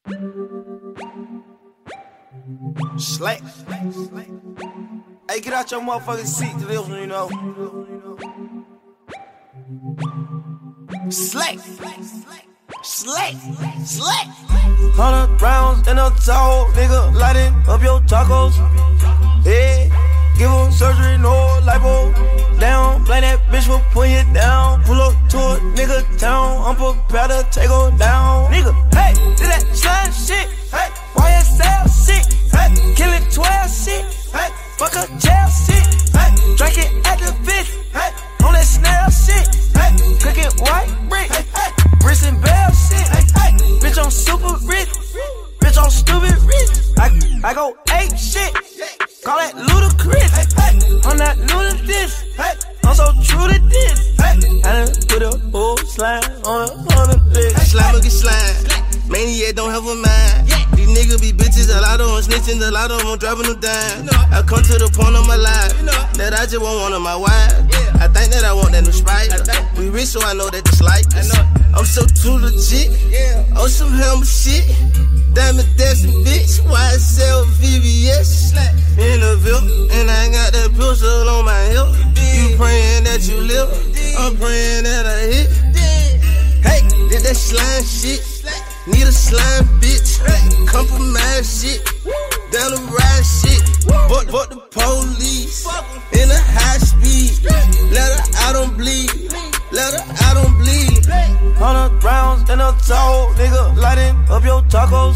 Slack. Hey, get out your motherfucking seat to this one, you know. Slack. Slack. Slack. 100 rounds in a towel, nigga, lighting up your tacos. Hey, give him surgery, no lipo. Down, blame that bitch for putting you down. Pull up to a nigga town, I'm prepared to take her down. Nigga, hey, do that slime shit. Hey, YSL shit. Hey, kill it 12 shit. Hey, fuck a jail shit. Hey, drink it at the bitch. Hey, on that snail shit. Hey, cook it white brick. Hey, wrist and bell shit. Hey, bitch, I'm super rich. Bitch, I'm stupid rich. I go ape shit. Call that ludicrous. I'm not new to this. I'm so true to this. I done put a whole slime on a list. Slime will get slime. Maniac don't have a mind. These niggas be bitches, a lot of them snitching, a lot of them dropping them down. I come to the point of my life that I just want one of my wives. I think that I want that new Sprite. We rich, so I know that it's like us. I'm so too legit. On some helmet shit. Diamond dancing bitch. YSL VVS. In the Ville, and I got that pistol on my hip. You praying that you live, I'm praying that I hit. Hey, did that slime shit. Need a slime bitch, compromise shit, down the ride shit, fuck the police, in a high speed, let her out on bleed, let her out on bleed. 100 rounds in a towel, nigga, lighting up your tacos.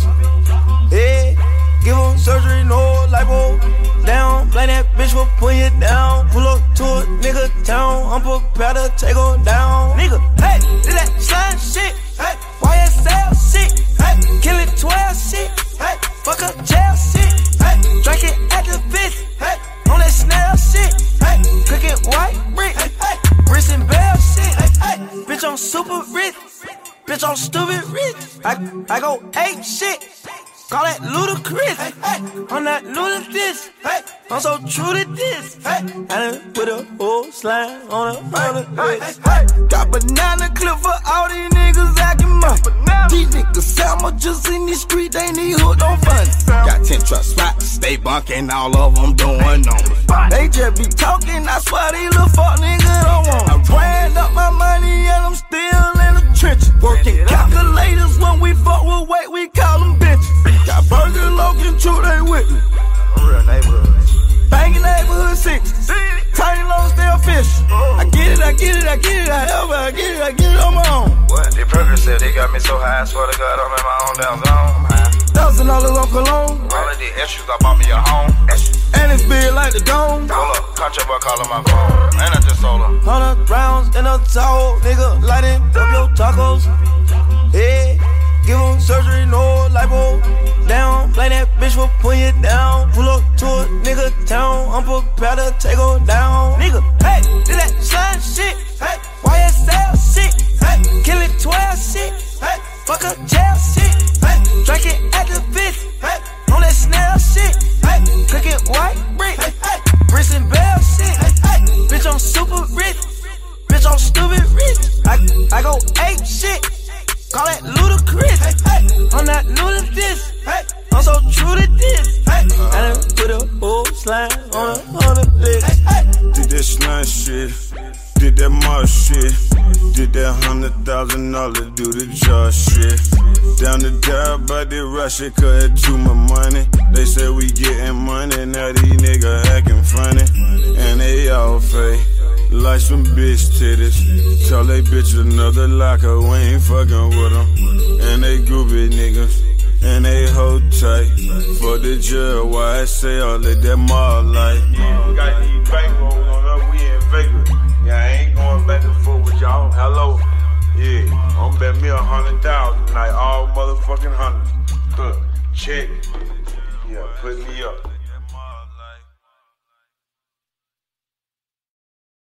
Hey, give him surgery, no lipo. Down, blame that bitch for putting you down. Pull up to a nigga town, I'm prepared to take her down. Nigga, hey, do that slime shit. Hey, YSL shit. Hey, kill it 12 shit. Hey, fuck a jail shit. Hey, drink it at the bitch. Hey, on that snail shit. Hey, cook it white brick. Hey, wrist and bell shit. Hey, bitch, I'm super rich. Bitch, I'm stupid rich. I go ape shit. Call that ludicrous. I'm not new to this. I'm so true to this. I done put a whole slime on a list. Got banana clip for all these niggas acting up. These niggas sandwiches in the street, they need hooked on fun. Got 10 truck spots, stay bunking, all of them doing on me. They just be talking, I swear these little fuck niggas don't want me. I ran up my money and I'm still in the trenches. Working calculators when we fuck with weight, we call them bitches. Got Burger, Logan, True, they with me. Real neighborhood. Banging neighborhood 6. Tiny low, still fish. I get it, I get it on my own. What? The burger said they got me so high, I swear to God, I'm in my own damn zone. I'm high. $1,000 on cologne. All of the extras, I bought me a home. And it's big like the dome. Hold up, country boy calling my phone. And I just sold her. 100 rounds in a towel, nigga, lighting up your tacos. Hey, give him surgery, no lipo. Down, blame that bitch for putting you down. Pull up to a nigga town, I'm prepared to take her down. Nigga, hey, do that slime shit. Hey, YSL shit. Hey, kill it 12 shit. Hey, fuck a jail shit. Hey, drink it at the bitch. Hey, on that snail shit. Hey, cook it white brick. Hey, wrist and bell shit. Hey, bitch, I'm super rich. Bitch, I'm stupid rich. I go ape shit. Call that ludicrous. I'm not new to this. I'm so true to this. I done put a whole slime on a list. Did that slime shit, did that mob shit, did that $100,000 do the job shit. Down the dive by the rush it, cut it to my money. They say we getting money, now these niggas acting funny. And they all fake. Like some bitch titties. Tell they bitch another locker, we ain't fucking with them. And they groovy niggas, and they hold tight. For the jail, why I say all that mob like. Yeah, we got these bankrolls on us, we in Vegas. Yeah, I ain't going back and forth with y'all. Hello. Yeah, I'm bet me 100,000 tonight, all motherfucking 100. Check. Yeah, put me up.